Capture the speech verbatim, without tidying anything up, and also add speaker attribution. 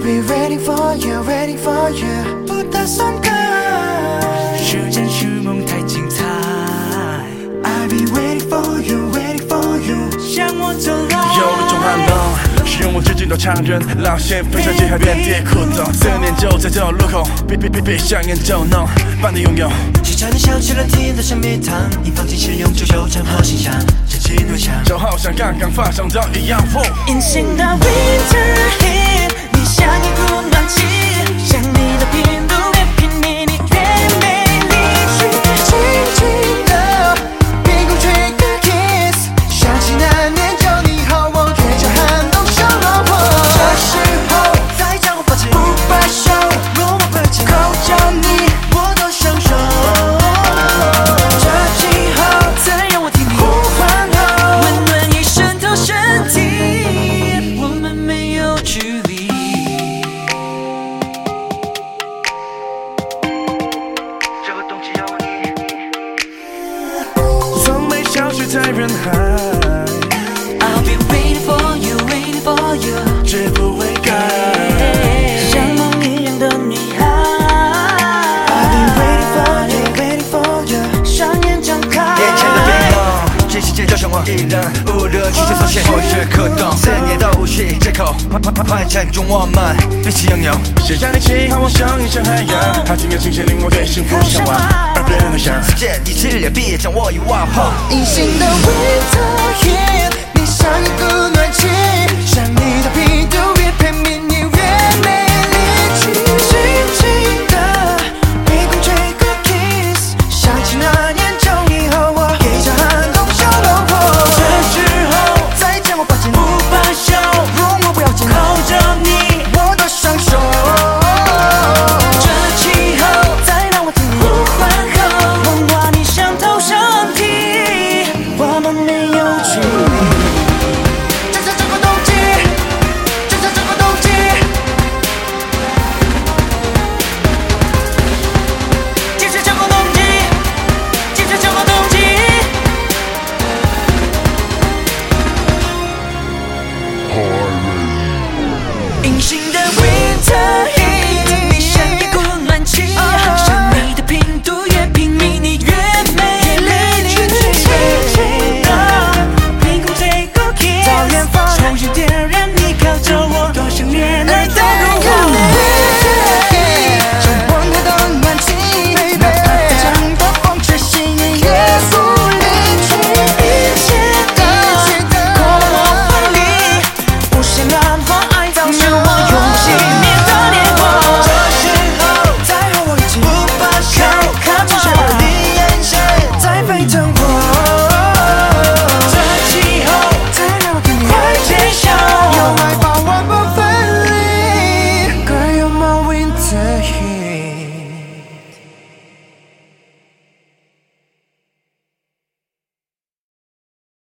Speaker 1: be waiting for you, waiting for you。不打算改，
Speaker 2: 时间是梦太精彩。
Speaker 1: I'll be waiting for you, waiting for you。
Speaker 2: 向我走来，
Speaker 3: 有一种寒冷，是用我至今都强忍。浪线飞上街海遍地酷动，思念就在这路口，别别别别想念就能把你拥有。
Speaker 4: 气差点想起了甜的小蜜糖，你放进食用就修成好形象，真情暖香，
Speaker 3: 就好像刚刚发生的一样。
Speaker 2: 隐形的 winter heat， 你像一股暖气，像你的频度越拼命，你越没力气。
Speaker 1: 轻轻的鼻孔吹个 kiss， 想起那年就你和我越着寒冬小老婆。这时候
Speaker 4: 再将我抱紧，
Speaker 1: 不罢休，
Speaker 4: 若我不紧，
Speaker 1: 口叫你
Speaker 4: 我都享受。
Speaker 1: 这气候
Speaker 2: 再让我听你
Speaker 1: 呼唤后，
Speaker 2: 温暖已渗透身体，我们没有距离。
Speaker 4: 这个冬季有你，
Speaker 3: 从没消失在人海，
Speaker 2: I'll be waiting for you, waiting for you，
Speaker 3: 绝不会改。
Speaker 2: 像梦一样的女孩。
Speaker 1: I'll be waiting for you, waiting for you。双眼张开，
Speaker 4: 眼前的冰冷，全世界就剩我一人，无热曲线所限，后世可动，思念都无需借口，幻想中我们彼此拥有。
Speaker 3: 谁让你气候我像一场海洋，它经验清晰令我对幸福向往，而变得想。
Speaker 4: 世界第四列，别将我遗忘后。
Speaker 1: 隐形的 winter heat， 你像一股暖气，像你的频度越拼命。